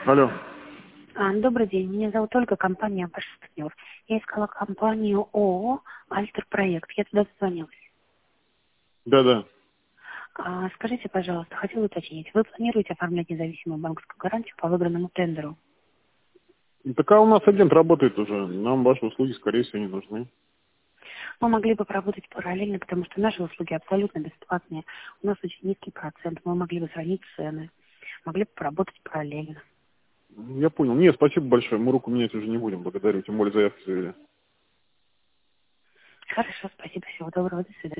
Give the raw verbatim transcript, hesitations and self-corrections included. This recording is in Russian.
Алло. А, Добрый день, меня зовут Ольга, компания «Ваш партнер». Я искала компанию ООО «Альтер Проект». Я туда дозвонилась. Да-да. А, скажите, пожалуйста, хотела уточнить, вы планируете оформлять независимую банковскую гарантию по выигранному тендеру? Так а у нас агент работает уже. Нам ваши услуги, скорее всего, не нужны. Мы могли бы поработать параллельно, потому что наши услуги абсолютно бесплатные. У нас очень низкий процент, мы могли бы сравнить цены. Могли бы поработать параллельно. Я понял. Нет, спасибо большое. Мы руку менять уже не будем. Благодарю. Тем более заявку завели. Хорошо, спасибо, всего доброго, до свидания.